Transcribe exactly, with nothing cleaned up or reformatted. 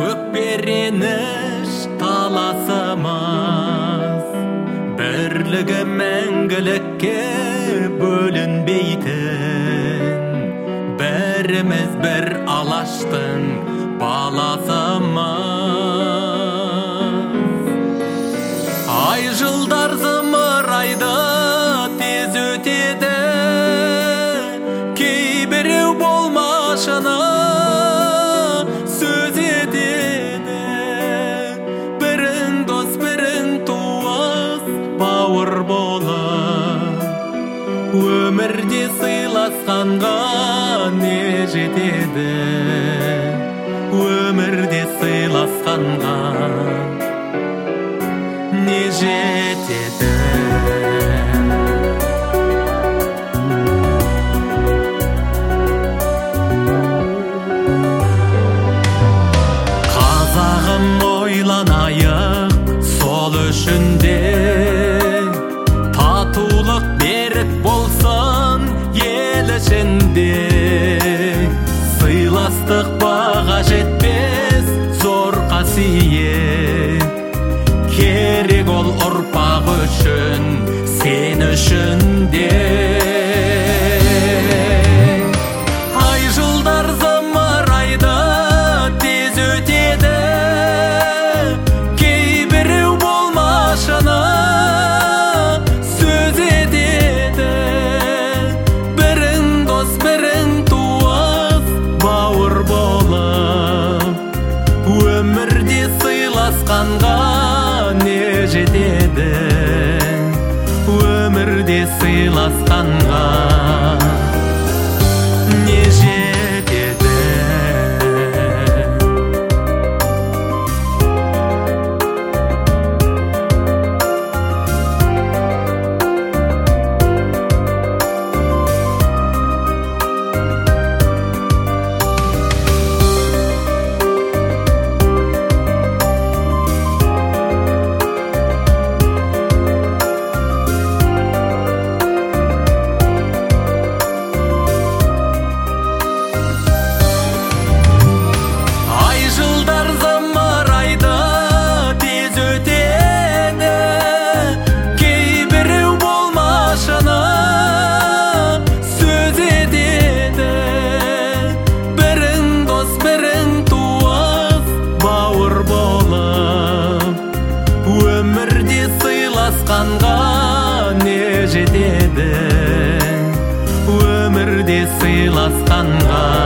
Өкпереніш таласымыз, бірлігі мәңгілікке бөлінбейтін, бәріміз бір алаштың баласымыз. Ай жылдар зымырайды, тез өтеді, кейбіреу болмашыны сөз етеді. Бірің дос, бірің туыс, бауыр болып, өмірде сыйласқанға не жетеді? Өмірде сыйласқанға не жетеді? Қазағым ойланайық сол үшін де, татулық берік болсын ел ішінде. Сыйластық баға жетпес зор қасиет, керек ол ұрпақ үшін, сен үшін де. Ай жылдар зымырайды, тез өтеді, кейбіреу болмашыны сөз етеді. Бірің дос, бірің туыс, бауыр болып, өмірде сыйласқанға не жетеді? Өмірде сыйласқанға не жетеді? Өмірде сыйласқанға не жетеді? Өмірде сыйласқанға